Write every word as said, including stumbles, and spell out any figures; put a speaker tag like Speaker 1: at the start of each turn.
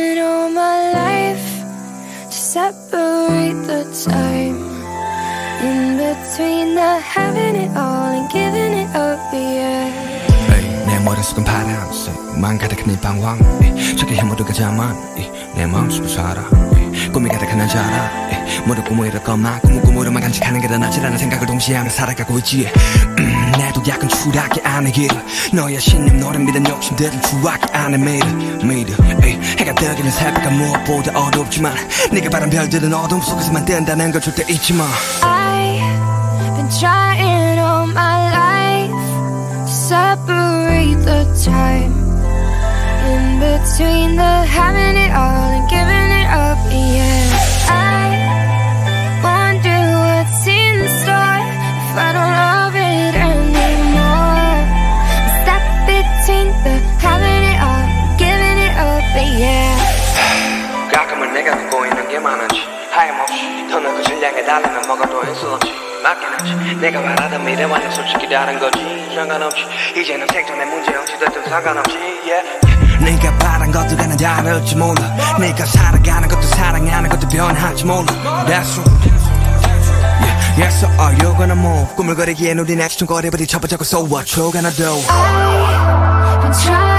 Speaker 1: trying all my life to separate the time in between the having it all and giving it up, yeah.
Speaker 2: 내 머릿속은 파란색 만 가득한 이 방황 저기 모두가 자만 내 마음속을 살아 꿈이 가득한 난 잘 알아 모두 꿈을 이룰 것만 꿈을 꿈으로만 간직하는 게 더 낫지라는 생각을 동시에 하며 살아가고 있지 음, 내도 약간 추락해 안에 길을 너의 신념 너를 믿은 욕심들은 추락해 안에 매일 매일 해가 뜨기는 새벽가 무엇보다 어둡지만 네가 바란 별들은 어둠 속에서만 뜬다는 걸 절대 잊지 마
Speaker 1: I've been trying all my life to separate the time in between the having it all and giving it up, yeah. I wonder what's in store if I don't love it anymore. Is that between the having it all and giving it up, yeah.
Speaker 2: 가끔은 내가 듣고 있는 게 많은지 하염없이 더 널 그질 향해 달리면 뭐가 더 있을지 맞긴 하지 내가 바라던 미래와는 솔직히 다른 거지 상관없지 이제는 생존의 문제 없이 됐든 상관없지 yeah. 네가 바란 것들과는 다를지 몰라 네가 살아가는 것도 사랑하는 것도 변할지 몰라 That's right yeah. Yes, so are you gonna move 꿈을 거리기엔 우린 액션 거리부터 쳐보자고 So what you gonna do
Speaker 1: I've been trying